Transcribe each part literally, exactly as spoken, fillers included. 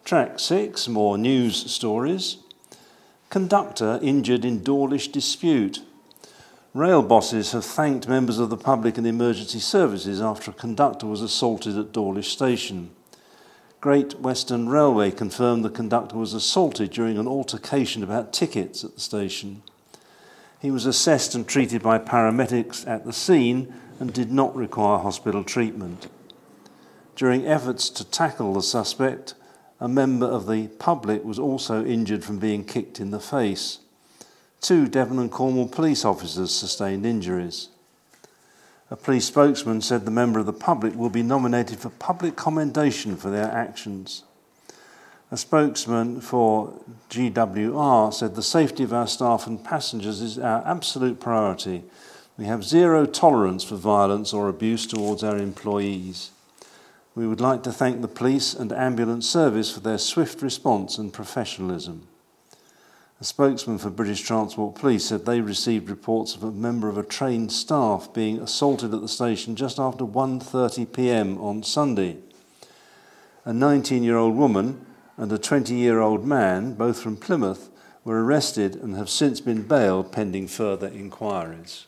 Track six, more news stories. Conductor injured in Dawlish dispute. Rail bosses have thanked members of the public and emergency services after a conductor was assaulted at Dawlish Station. Great Western Railway confirmed the conductor was assaulted during an altercation about tickets at the station. He was assessed and treated by paramedics at the scene and did not require hospital treatment. During efforts to tackle the suspect, a member of the public was also injured from being kicked in the face. Two Devon and Cornwall police officers sustained injuries. A police spokesman said the member of the public will be nominated for public commendation for their actions. A spokesman for G W R said the safety of our staff and passengers is our absolute priority. We have zero tolerance for violence or abuse towards our employees. We would like to thank the police and ambulance service for their swift response and professionalism. A spokesman for British Transport Police said they received reports of a member of a train staff being assaulted at the station just after one thirty p m on Sunday. A nineteen-year-old woman and a twenty-year-old man, both from Plymouth, were arrested and have since been bailed pending further inquiries.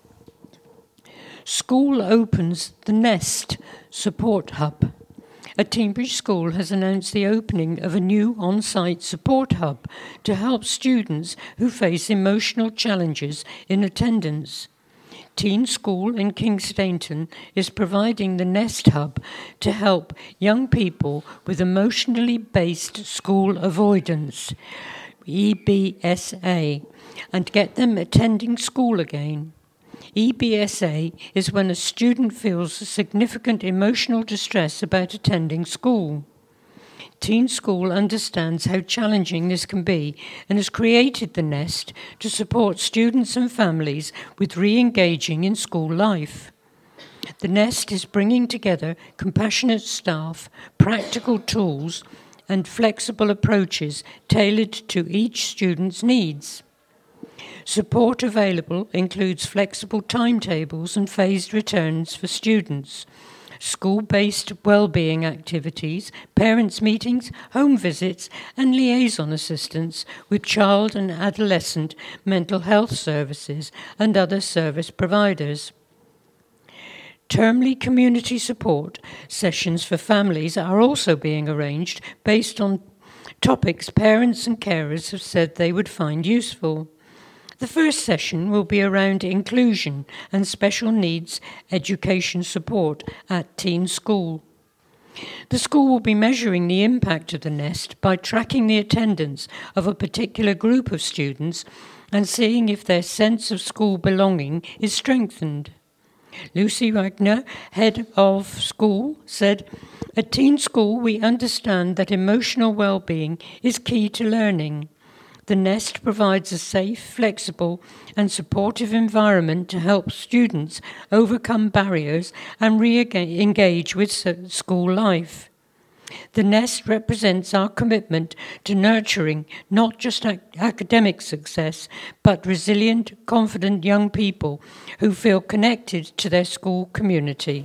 School opens the Nest Support Hub. A Teignbridge school has announced the opening of a new on-site support hub to help students who face emotional challenges in attendance. Teen School in Kingstainton is providing the Nest Hub to help young people with emotionally based school avoidance, E B S A, and get them attending school again. E B S A is when a student feels significant emotional distress about attending school. Teen School understands how challenging this can be and has created the Nest to support students and families with re-engaging in school life. The Nest is bringing together compassionate staff, practical tools, and flexible approaches tailored to each student's needs. Support available includes flexible timetables and phased returns for students, school-based well-being activities, parents' meetings, home visits, and liaison assistance with child and adolescent mental health services and other service providers. Termly community support sessions for families are also being arranged based on topics parents and carers have said they would find useful. The first session will be around inclusion and special needs education support at Teen School. The school will be measuring the impact of the Nest by tracking the attendance of a particular group of students and seeing if their sense of school belonging is strengthened. Lucy Wagner, head of school, said, "At Teen School we understand that emotional well-being is key to learning. The Nest provides a safe, flexible and supportive environment to help students overcome barriers and re-engage with school life. The Nest represents our commitment to nurturing not just ac- academic success, but resilient, confident young people who feel connected to their school community."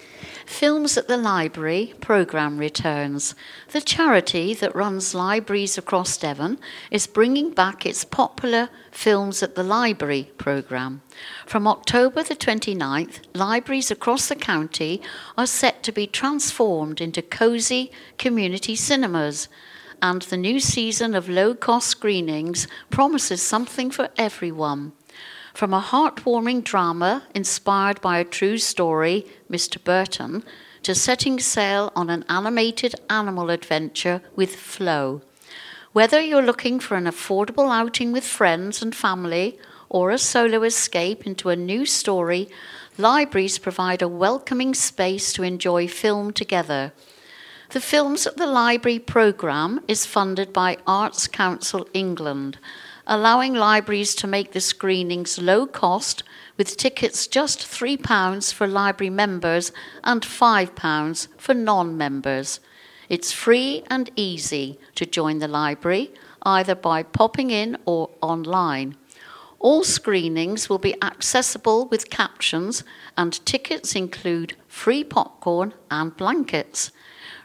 Films at the Library programme returns. The charity that runs libraries across Devon is bringing back its popular Films at the Library programme. From October the twenty-ninth, libraries across the county are set to be transformed into cosy community cinemas, and the new season of low-cost screenings promises something for everyone. From a heartwarming drama inspired by a true story, Mister Burton, to setting sail on an animated animal adventure with Flo. Whether you're looking for an affordable outing with friends and family or a solo escape into a new story, libraries provide a welcoming space to enjoy film together. The Films at the Library programme is funded by Arts Council England, allowing libraries to make the screenings low cost, with tickets just three pounds for library members and five pounds for non-members. It's free and easy to join the library, either by popping in or online. All screenings will be accessible with captions, and tickets include free popcorn and blankets.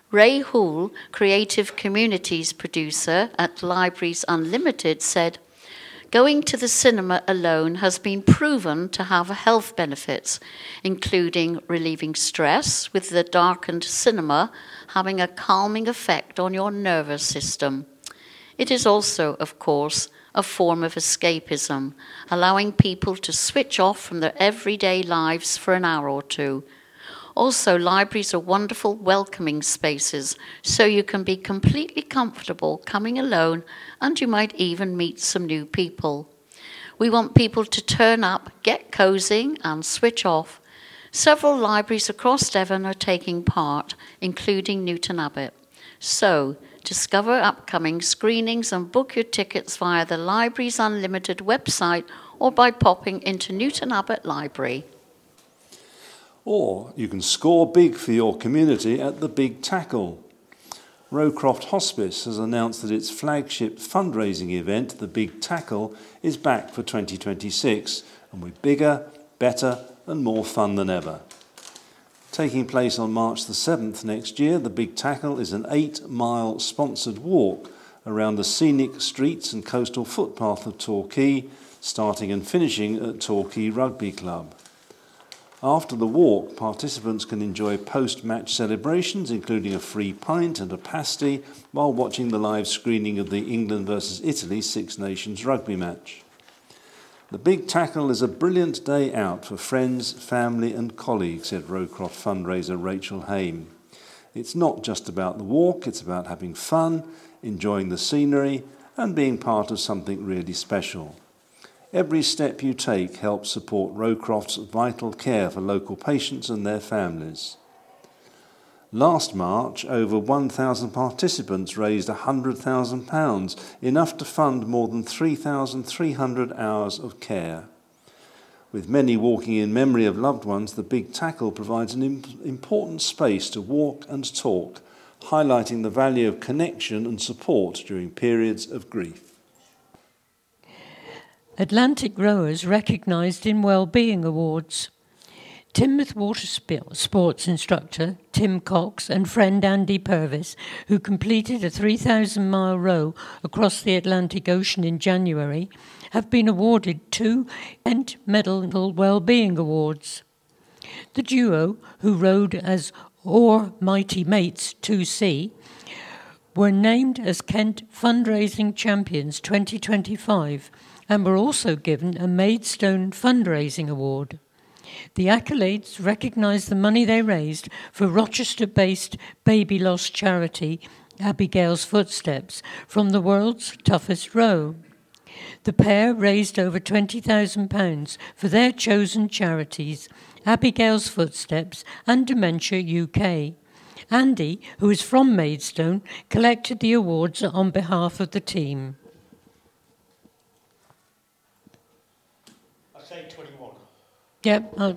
Ray Houle, Creative Communities producer at Libraries Unlimited, said, "Going to the cinema alone has been proven to have health benefits, including relieving stress, with the darkened cinema having a calming effect on your nervous system. It is also, of course, a form of escapism, allowing people to switch off from their everyday lives for an hour or two. Also, libraries are wonderful welcoming spaces, so you can be completely comfortable coming alone, and you might even meet some new people. We want people to turn up, get cosy, and switch off. Several libraries across Devon are taking part, including Newton Abbot. So, discover upcoming screenings and book your tickets via the Libraries Unlimited website or by popping into Newton Abbot Library." Or you can score big for your community at the Big Tackle. Rowcroft Hospice has announced that its flagship fundraising event, the Big Tackle, is back for twenty twenty-six and with bigger, better and more fun than ever. Taking place on March the seventh next year, the Big Tackle is an eight-mile sponsored walk around the scenic streets and coastal footpath of Torquay, starting and finishing at Torquay Rugby Club. After the walk, participants can enjoy post-match celebrations, including a free pint and a pasty, while watching the live screening of the England versus Italy Six Nations rugby match. The Big Tackle is a brilliant day out for friends, family and colleagues, said Rowcroft fundraiser Rachel Haim. It's not just about the walk, it's about having fun, enjoying the scenery and being part of something really special. Every step you take helps support Rowcroft's vital care for local patients and their families. Last March, over one thousand participants raised one hundred thousand pounds, enough to fund more than three thousand three hundred hours of care. With many walking in memory of loved ones, the Big Tackle provides an important space to walk and talk, highlighting the value of connection and support during periods of grief. Atlantic rowers recognised in Wellbeing Awards. Teignmouth water sports instructor Tim Cox and friend Andy Purvis, who completed a three thousand mile row across the Atlantic Ocean in January, have been awarded two Kent Medal Wellbeing Awards. The duo, who rowed as Oar Mighty Mates two C, were named as Kent Fundraising Champions twenty twenty-five and were also given a Maidstone Fundraising Award. The accolades recognise the money they raised for Rochester-based baby loss charity Abigail's Footsteps from the world's toughest row. The pair raised over twenty thousand pounds for their chosen charities, Abigail's Footsteps and Dementia U K. Andy, who is from Maidstone, collected the awards on behalf of the team. I say twenty-one. Yep, I'll